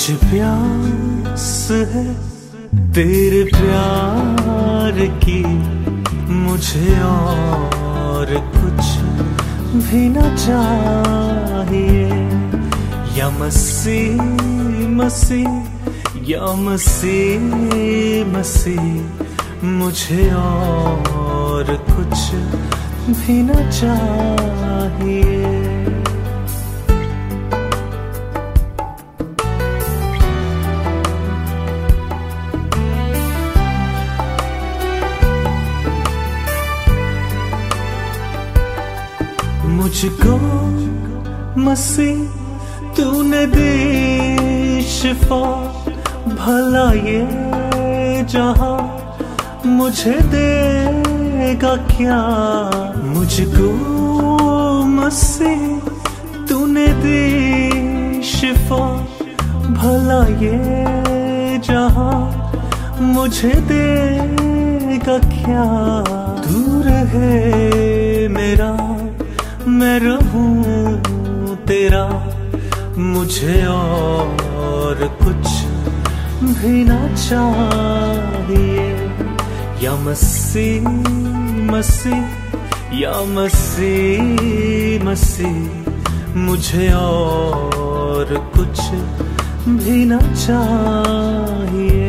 मुझे प्यास है तेरे प्यार की, मुझे और कुछ भी न चाहिए। या मसीह मसीह या मसीह मसीह, मुझे और कुछ भी न चाहिए। मुझको मसीह तूने दी शिफा, भला ये जहां मुझे देगा क्या। मुझको मसीह तूने दी शिफा, भला ये जहां मुझे देगा क्या। दूर है मेरा मैं रहूं तेरा, मुझे और कुछ भी ना चाहिए। या मसीह मसीह या मसीह मसीह, मुझे और कुछ भी ना चाहिए।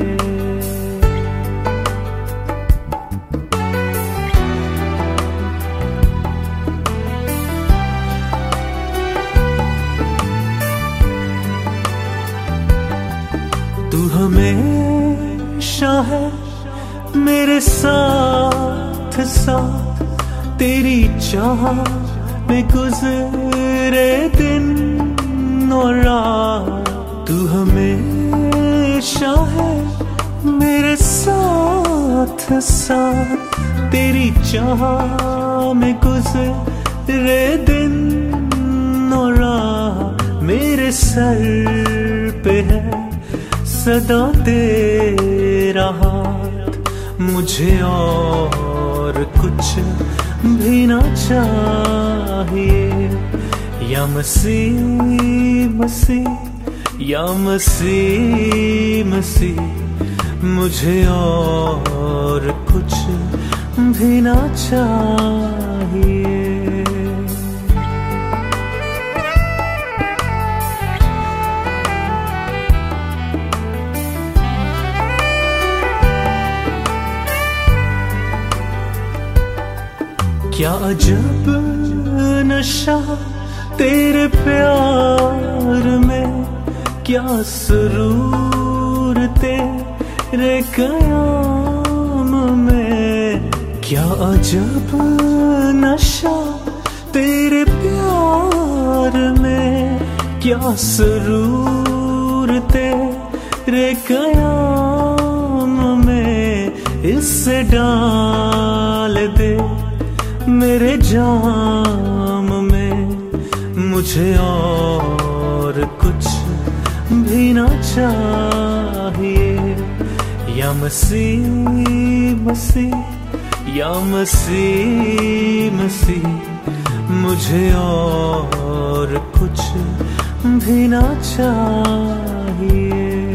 तू हमेशा है मेरे साथ साथ, तेरी चाह में गुजरे दिन और रात। तू हमेशा है मेरे साथ साथ, तेरी चाह में गुजरे दिन और रात। मेरे सर पे है सदा तेरा हाथ, मुझे और कुछ भी ना चाहिए। या मसीह मसीह या मसीह मसीह, मुझे और कुछ भी ना चाहिए। क्या अजब नशा तेरे प्यार में, क्या सुरूर तेरे क़याम में। क्या अजब नशा तेरे प्यार में, क्या सुरूर तेरे क़याम में। इससे डाल दे मेरे जाम में, मुझे और कुछ भी ना चाहिए। या मसीह मसीह या मसीह मसीह, मुझे और कुछ भी ना चाहिए।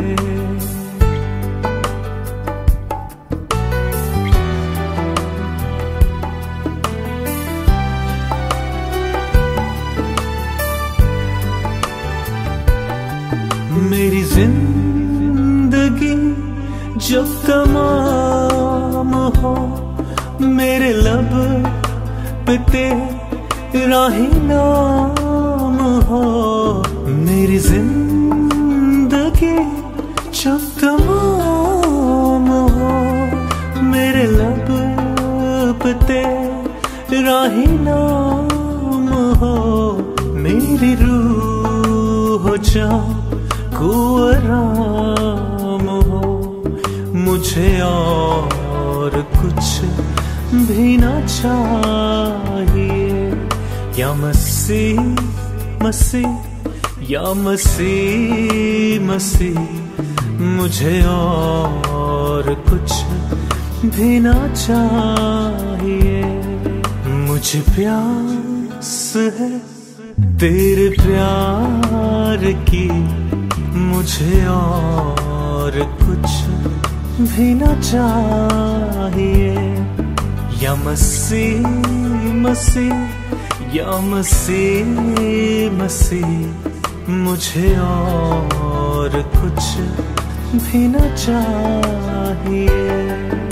मेरी जिंदगी जब तमाम हो, मेरे लब पे तेरा ही नाम हो। मेरी जिंदगी जब तमाम हो, मेरे लब पे तेरा ही नाम हो। मेरी रूह हो जा को आराम हो, मुझे और कुछ भी ना चाहिए। या मसीह मसीह या मसीह मसीह, मुझे और कुछ भी ना चाहिए। मुझे प्यास है तेरे प्यार की, मुझे और कुछ भी न चाहिए। या मसीह मसीह या मसीह मसीह, मुझे और कुछ भी न चाहिए।